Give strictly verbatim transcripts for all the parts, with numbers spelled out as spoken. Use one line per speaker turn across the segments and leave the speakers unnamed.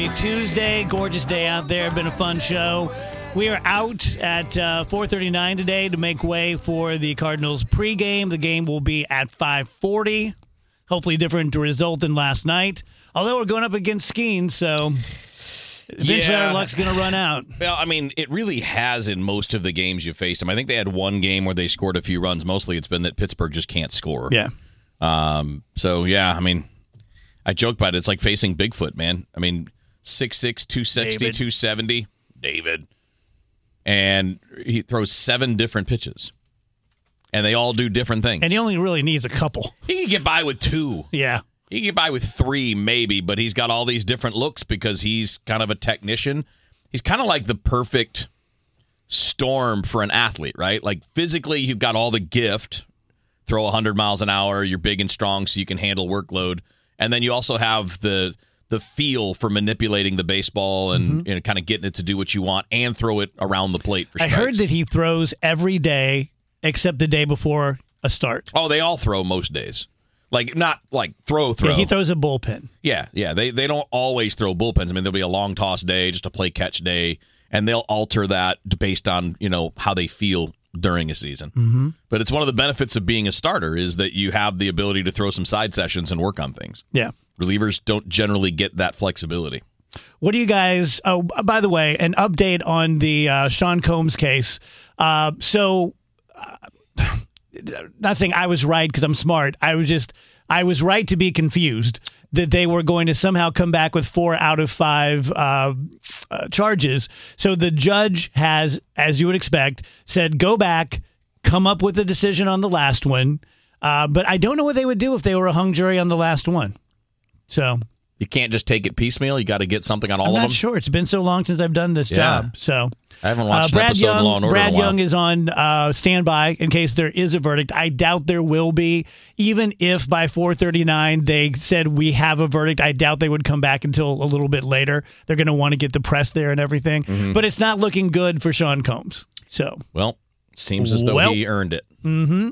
Tuesday. Gorgeous day out there. Been a fun show. We are out at uh, four thirty-nine today to make way for the Cardinals pregame. The game will be at five forty. Hopefully different result than last night. Although we're going up against Skeens, so eventually
yeah.
our luck's going to run out.
Well, I mean, it really has in most of the games you faced them. I think they had one game where they scored a few runs. Mostly it's been that Pittsburgh just can't score.
Yeah.
Um. So, yeah, I mean, I joke about it. It's like facing Bigfoot, man. I mean, six six, two sixty,
David.
two seventy. David. And he throws seven different pitches. And they all do different things.
And he only really needs a couple.
He can get by with two.
Yeah.
He can get by with three, maybe, but he's got all these different looks because he's kind of a technician. He's kind of like the perfect storm for an athlete, right? Like physically, you've got all the gift, throw one hundred miles an hour, you're big and strong so you can handle workload. And then you also have the the feel for manipulating the baseball and mm-hmm. you know, kind of getting it to do what you want and throw it around the plate for strikes.
I heard that he throws every day except the day before a start.
Oh, they all throw most days. Like, not like throw, throw.
Yeah, he throws a bullpen.
Yeah, yeah. They they don't always throw bullpens. I mean, there'll be a long toss day, just a play catch day, and they'll alter that based on, you know, how they feel during a season.
Mm-hmm.
But it's one of the benefits of being a starter is that you have the ability to throw some side sessions and work on things.
Yeah.
Relievers don't generally get that flexibility.
What do you guys, oh, by the way, an update on the uh, Sean Combs case. Uh, so, uh, not saying I was right because I'm smart. I was just, I was right to be confused that they were going to somehow come back with four out of five uh, uh, charges. So the judge has, as you would expect, said, go back, come up with a decision on the last one. Uh, but I don't know what they would do if they were a hung jury on the last one. So
you can't just take it piecemeal. You got to get something on all
I'm
of them.
I'm not sure. It's been so long since I've done this
Yeah.
job. So
I haven't watched
uh, Brad
an episode
Young,
of Law and Order
Brad
in a while.
Young is on uh, standby in case there is a verdict. I doubt there will be. Even if by four thirty-nine they said we have a verdict, I doubt they would come back until a little bit later. They're going to want to get the press there and everything.
Mm-hmm.
But it's not looking good for Sean Combs. So
Well, seems as though
Well.
he earned it.
Mm-hmm.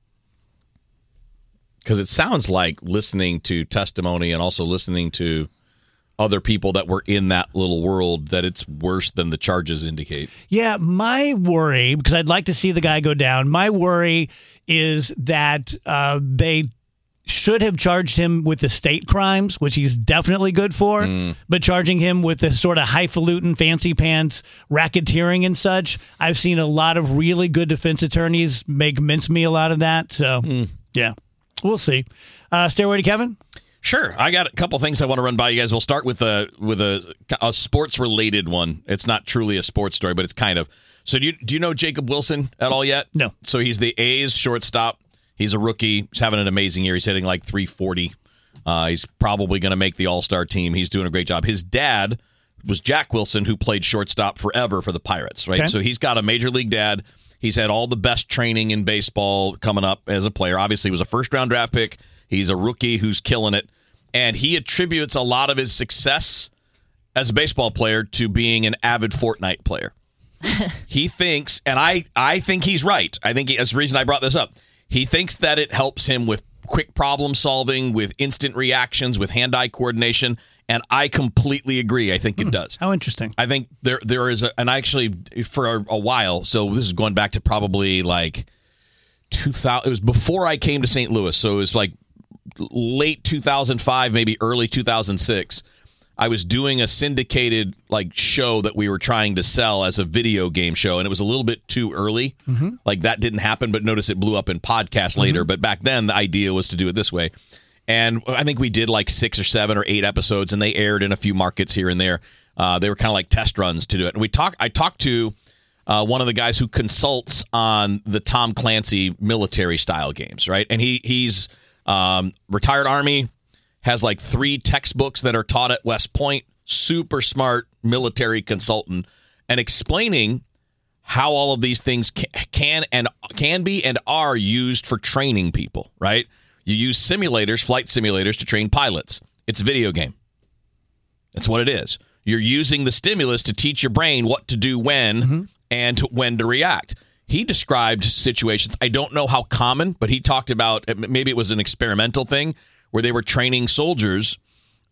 Because it sounds like listening to testimony and also listening to other people that were in that little world that it's worse than the charges indicate.
Yeah, my worry, because I'd like to see the guy go down, my worry is that uh, they should have charged him with the state crimes, which he's definitely good for, mm. but charging him with the sort of highfalutin, fancy pants, racketeering and such. I've seen a lot of really good defense attorneys make mincemeat out of that. So, mm. yeah, we'll see. Uh, Stairway to Kevin?
Sure. I got a couple things I want to run by you guys. We'll start with a with a, a sports-related one. It's not truly a sports story, but it's kind of. So do you, do you know Jacob Wilson at all yet?
No.
So he's the A's shortstop. He's a rookie. He's having an amazing year. He's hitting like three forty. Uh, he's probably going to make the All-Star team. He's doing a great job. His dad was Jack Wilson, who played shortstop forever for the Pirates, right?
Okay.
So he's got a major league dad. He's had all the best training in baseball coming up as a player. Obviously, he was a first-round draft pick. He's a rookie who's killing it. And he attributes a lot of his success as a baseball player to being an avid Fortnite player. He thinks, and I, I think he's right. I think he, that's the reason I brought this up. He thinks that it helps him with quick problem solving, with instant reactions, with hand-eye coordination, and I completely agree. I think it does.
How interesting.
I think there there is a, and actually for a, a while, so this is going back to probably like two thousand, it was before I came to Saint Louis, so it was like late two thousand five, maybe early two thousand six. I was doing a syndicated like show that we were trying to sell as a video game show, and it was a little bit too early. Mm-hmm. Like that didn't happen, but notice it blew up in podcast later. Mm-hmm. But back then, the idea was to do it this way. And I think we did like six or seven or eight episodes, and they aired in a few markets here and there. Uh, they were kind of like test runs to do it. And we talk. I talked to uh, one of the guys who consults on the Tom Clancy military style games, right? And he he's um, retired Army. Has like three textbooks that are taught at West Point, super smart military consultant, and explaining how all of these things can and can be and are used for training people, right? You use simulators, flight simulators, to train pilots. It's a video game. That's what it is. You're using the stimulus to teach your brain what to do when mm-hmm. and to, when to react. He described situations, I don't know how common, but he talked about, maybe it was an experimental thing, where they were training soldiers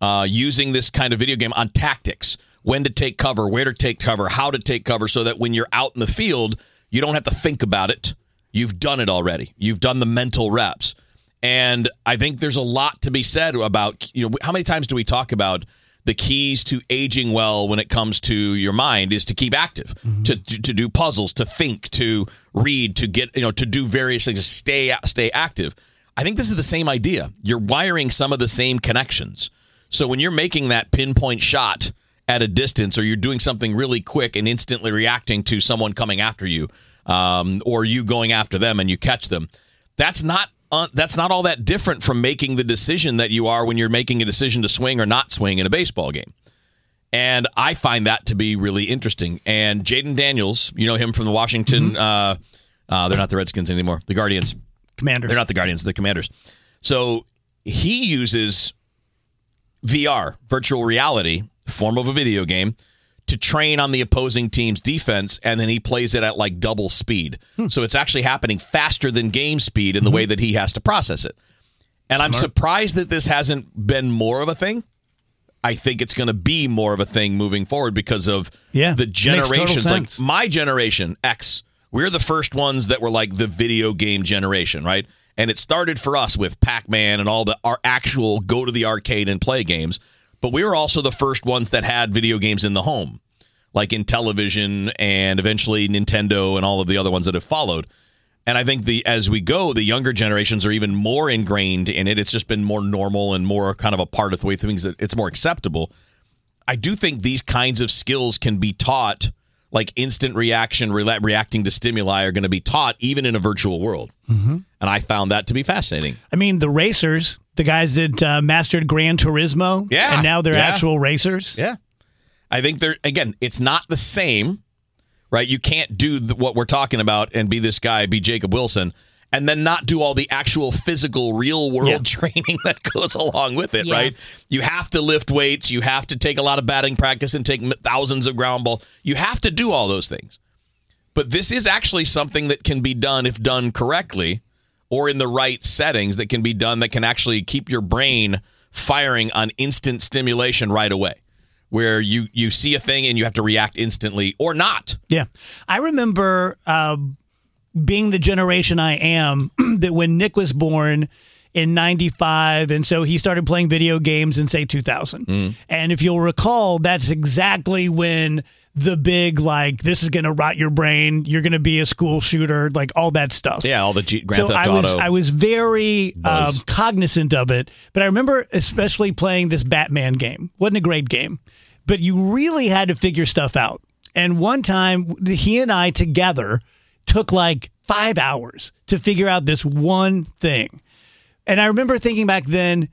uh, using this kind of video game on tactics, when to take cover, where to take cover, how to take cover, so that when you're out in the field, you don't have to think about it. You've done it already. You've done the mental reps. And I think there's a lot to be said about, you know, how many times do we talk about the keys to aging well when it comes to your mind is to keep active, mm-hmm. to, to to do puzzles, to think, to read, to get, you know, to do various things, to stay stay active. I think this is the same idea. You're wiring some of the same connections. So when you're making that pinpoint shot at a distance, or you're doing something really quick and instantly reacting to someone coming after you, um, or you going after them and you catch them, that's not Uh, that's not all that different from making the decision that you are when you're making a decision to swing or not swing in a baseball game. And I find that to be really interesting. And Jaden Daniels, you know him from the Washington, mm-hmm. uh, uh, they're not the Redskins anymore, the Guardians.
Commanders.
They're not the Guardians, the Commanders. So he uses V R, virtual reality, form of a video game, to train on the opposing team's defense, and then he plays it at like double speed. Hmm. So it's actually happening faster than game speed in the mm-hmm. way that he has to process it. And Smart. I'm surprised that this hasn't been more of a thing. I think it's going to be more of a thing moving forward because of
yeah,
the generations. Like my generation, X, we're the first ones that were like the video game generation, right? And it started for us with Pac-Man and all the our actual go to the arcade and play games. But we were also the first ones that had video games in the home, like in television and eventually Nintendo and all of the other ones that have followed. And I think the as we go, the younger generations are even more ingrained in it. It's just been more normal and more kind of a part of the way things that it's more acceptable. I do think these kinds of skills can be taught, like instant reaction, re- reacting to stimuli are going to be taught even in a virtual world. Mm-hmm. And I found that to be fascinating.
I mean, the racers, the guys that uh, mastered Gran Turismo,
yeah,
and now they're
yeah.
actual racers.
Yeah. I think they're, again, it's not the same, right? You can't do the, what we're talking about and be this guy, be Jacob Wilson, and then not do all the actual physical, real-world yeah. training that goes along with it, yeah. right? You have to lift weights. You have to take a lot of batting practice and take thousands of ground balls. You have to do all those things. But this is actually something that can be done if done correctly or in the right settings that can be done that can actually keep your brain firing on instant stimulation right away, where you, you see a thing and you have to react instantly or not.
Yeah. I remember uh, being the generation I am, that when Nick was born in ninety-five, and so he started playing video games in, say, two thousand. Mm. And if you'll recall, that's exactly when the big, like, this is going to rot your brain, you're going to be a school shooter, like all that stuff.
Yeah, all the G- Grand
so
Theft
I was,
Auto.
I was very um, cognizant of it, but I remember especially playing this Batman game. Wasn't a great game, but you really had to figure stuff out. And one time, he and I together took like five hours to figure out this one thing. And I remember thinking back then,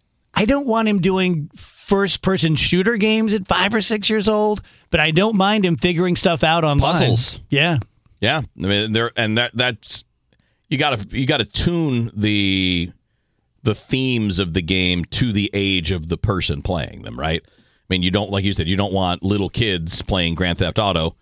I don't want him doing first-person shooter games at five or six years old, but I don't mind him figuring stuff out online.
Puzzles,
yeah,
yeah. I mean, there and that that's you got to you got to tune the the themes of the game to the age of the person playing them, right? I mean, you don't, like you said, you don't want little kids playing Grand Theft Auto,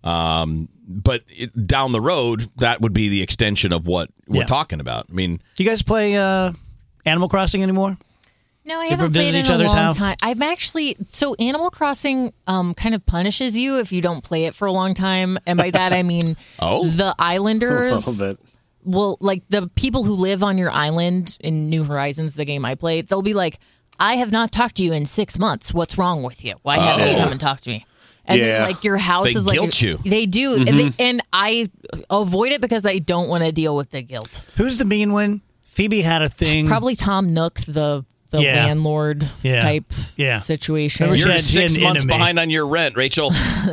um, but it, down the road, that would be the extension of what we're yeah. talking about. I mean,
do you guys play uh, Animal Crossing anymore?
No, I haven't played in a long house? time. I'm actually so Animal Crossing um, kind of punishes you if you don't play it for a long time, and by that I mean
oh?
the Islanders.
A little bit.
Well, like the people who live on your island in New Horizons, the game I played, they'll be like, "I have not talked to you in six months. What's wrong with you? Why haven't
oh.
you come and talk to me?" And
yeah.
then, like, your house
they
is like
guilt you.
They do,
Mm-hmm.
and, they, and I avoid it because I don't want to deal with the guilt.
Who's the mean one? Phoebe had a thing.
Probably Tom Nook, the. The
yeah.
landlord
yeah.
type
yeah.
situation.
Remember,
You're
had,
six months
enemy.
behind on your rent, Rachel.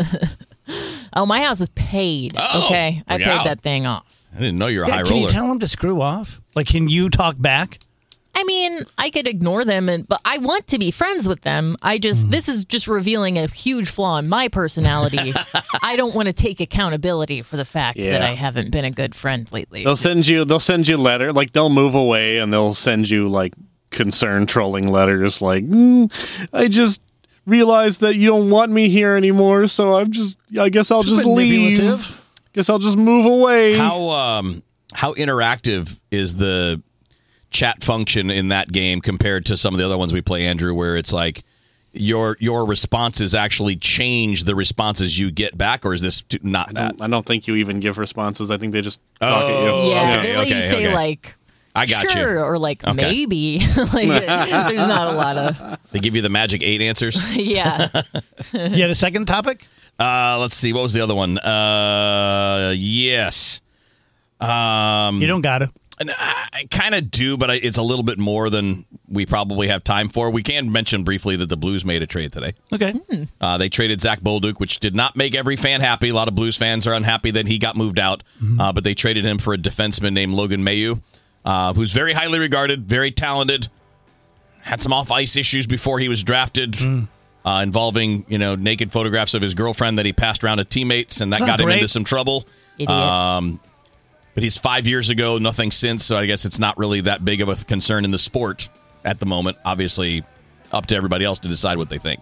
Oh, my house is paid.
Oh,
okay, I paid
out.
that thing off.
I didn't know you're a
yeah,
high
can
roller.
you tell him to screw off? Like, can you talk back?
I mean, I could ignore them, and but I want to be friends with them. I just, mm. this is just revealing a huge flaw in my personality. I don't want to take accountability for the fact
yeah.
that I haven't been a good friend lately.
They'll send you, they'll send you letter, like they'll move away and they'll send you like concern trolling letters like, mm, I just realized that you don't want me here anymore, so I'm just, I guess I'll just leave. Guess I'll just move away.
How um how interactive is the chat function in that game compared to some of the other ones we play, Andrew, where it's like your your responses actually change the responses you get back, or is this t- not
I
that?
don't, I don't think you even give responses. I think they just talk
Oh,
at you.
Yeah,
okay,
they let you
okay,
say
okay.
like,
I got
sure,
you.
or like
Okay.
maybe. Like, there's not a lot of
They give you the magic eight answers.
yeah.
You had a second topic?
Uh, let's see. What was the other one? Uh, yes. Um,
You don't gotta.
And I, I kind of do, but I, it's a little bit more than we probably have time for. We can mention briefly that the Blues made a trade today.
Okay.
Uh, they traded Zach Bolduc, which did not make every fan happy. A lot of Blues fans are unhappy that he got moved out, uh, but they traded him for a defenseman named Logan Mailloux, uh, who's very highly regarded, very talented, had some off-ice issues before he was drafted, uh, involving you know naked photographs of his girlfriend that he passed around to teammates, and that
That's not
got him
great.
into some trouble.
Idiot.
Um, but he's five years ago, nothing since, so I guess it's not really that big of a concern in the sport at the moment. Obviously, up to everybody else to decide what they think.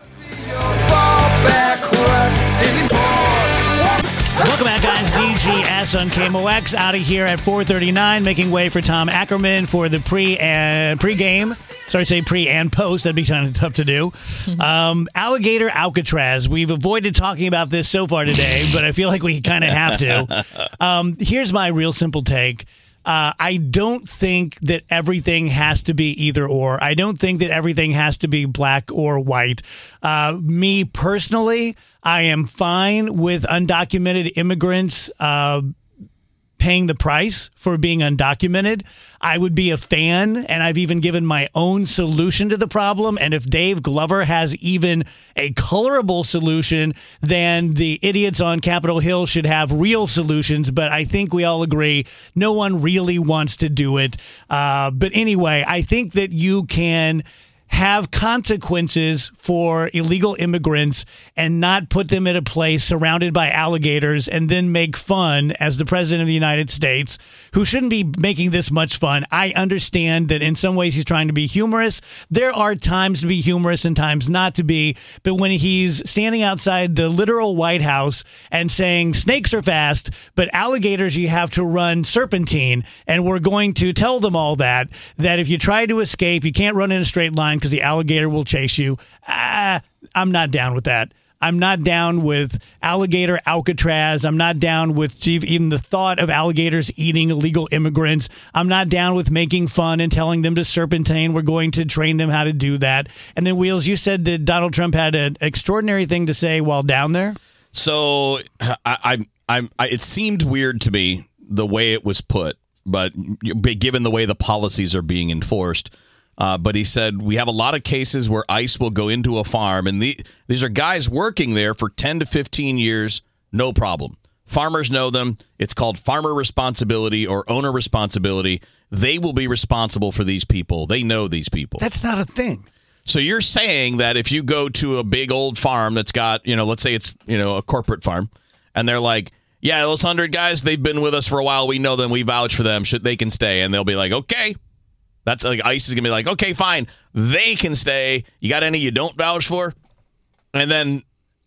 Welcome back, guys. D G S on K M O X out of here at four thirty-nine, making way for Tom Ackerman for the pre and pre-game. Sorry to say pre and post. That'd be kind of tough to do. Um, Alligator Alcatraz. We've avoided talking about this so far today, but I feel like we kind of have to. Um, here's my real simple take. Uh, I don't think that everything has to be either or. I don't think that everything has to be black or white. Uh, me personally, I am fine with undocumented immigrants uh, paying the price for being undocumented. I would be a fan, and I've even given my own solution to the problem. And if Dave Glover has even a colorable solution, then the idiots on Capitol Hill should have real solutions. But I think we all agree no one really wants to do it. Uh, but anyway, I think that you can have consequences for illegal immigrants and not put them in a place surrounded by alligators and then make fun as the president of the United States, who shouldn't be making this much fun. I understand that in some ways he's trying to be humorous. There are times to be humorous and times not to be. But when he's standing outside the literal White House and saying snakes are fast, but alligators you have to run serpentine, and we're going to tell them all that, that if you try to escape, you can't run in a straight line because the alligator will chase you. Ah, I'm not down with that. I'm not down with alligator Alcatraz. I'm not down with even the thought of alligators eating illegal immigrants. I'm not down with making fun and telling them to serpentine. We're going to train them how to do that. And then, Wheels, you said that Donald Trump had an extraordinary thing to say while down there.
So I, I, I, I, it seemed weird to me the way it was put, but given the way the policies are being enforced. Uh, but he said, we have a lot of cases where ICE will go into a farm, and the, these are guys working there for ten to fifteen years, no problem. Farmers know them. It's called farmer responsibility or owner responsibility. They will be responsible for these people. They know these people.
That's not a thing.
So you're saying that if you go to a big old farm that's got, you know, let's say it's, you know, a corporate farm, and they're like, yeah, those hundred guys, they've been with us for a while. We know them. We vouch for them. Should they can stay. And they'll be like, okay. That's like ICE is going to be like, okay, fine. They can stay. You got any you don't vouch for? And then,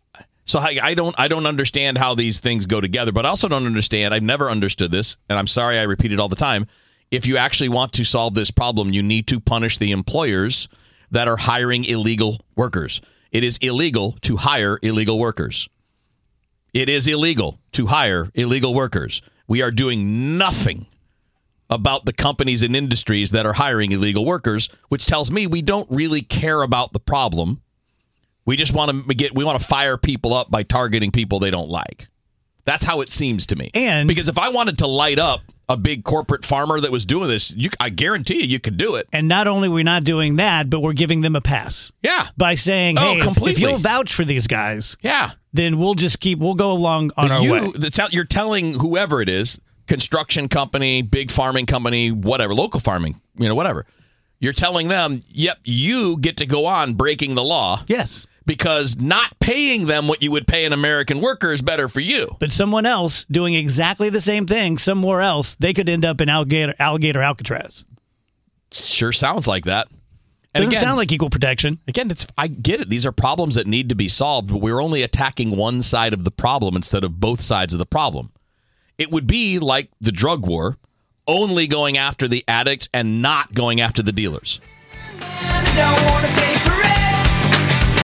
so I, I don't I don't understand how these things go together, but I also don't understand. I've never understood this, and I'm sorry I repeat it all the time. If you actually want to solve this problem, you need to punish the employers that are hiring illegal workers. It is illegal to hire illegal workers. It is illegal to hire illegal workers. We are doing nothing about the companies and industries that are hiring illegal workers, which tells me we don't really care about the problem. We just want to get we want to fire people up by targeting people they don't like. That's how it seems to me.
And
because if I wanted to light up a big corporate farmer that was doing this, you, I guarantee you, you could do it.
And not only are we not doing that, but we're giving them a pass.
Yeah.
By saying,
Oh,
hey, if, if
completely.
you'll vouch for these guys,
Yeah.
then we'll just keep, we'll go along on
But
our
you,
way.
that's how, you're telling whoever it is, construction company, big farming company, whatever, local farming, you know, whatever. You're telling them, yep, you get to go on breaking the law.
Yes.
Because not paying them what you would pay an American worker is better for you.
But someone else doing exactly the same thing somewhere else, they could end up in alligator, alligator Alcatraz.
Sure sounds like that. And
Doesn't
again,
sound like equal protection.
Again, it's I get it. These are problems that need to be solved, but we're only attacking one side of the problem instead of both sides of the problem. It would be like the drug war. only going after the addicts and not going after the dealers.